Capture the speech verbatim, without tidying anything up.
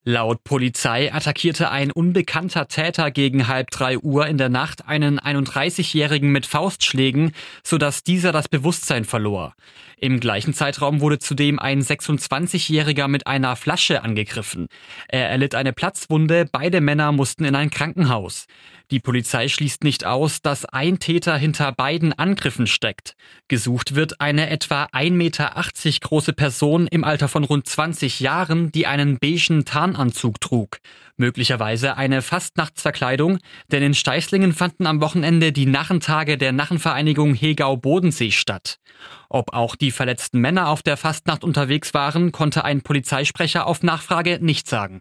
Laut Polizei attackierte ein unbekannter Täter gegen halb drei Uhr in der Nacht einen einunddreißigjährigen mit Faustschlägen, sodass dieser das Bewusstsein verlor. Im gleichen Zeitraum wurde zudem ein sechsundzwanzigjähriger mit einer Flasche angegriffen. Er erlitt eine Platzwunde, beide Männer mussten in ein Krankenhaus. Die Polizei schließt nicht aus, dass ein Täter hinter beiden Angriffen steckt. Gesucht wird eine etwa ein Meter achtzig große Person im Alter von rund zwanzig Jahren, die einen beigen Tarnanzug trug. Möglicherweise eine Fastnachtsverkleidung, denn in Steißlingen fanden am Wochenende die Narrentage der Narrenvereinigung Hegau-Bodensee statt. Ob auch die verletzten Männer auf der Fastnacht unterwegs waren, konnte ein Polizeisprecher auf Nachfrage nicht sagen.